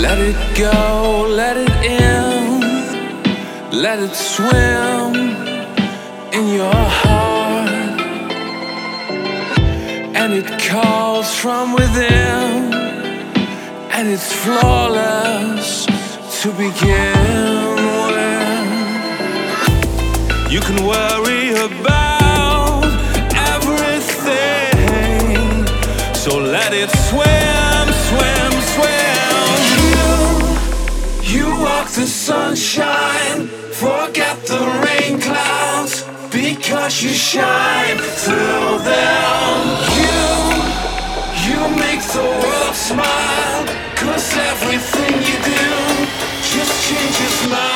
Let it go, let it in, let it swim in your heart. And it calls from within, and it's flawless to begin with. You can worry about everything, so let it swim, swim, swim. You walk the sunshine, forget the rain clouds, because you shine through them. You make the world smile, 'cause everything you do just changes my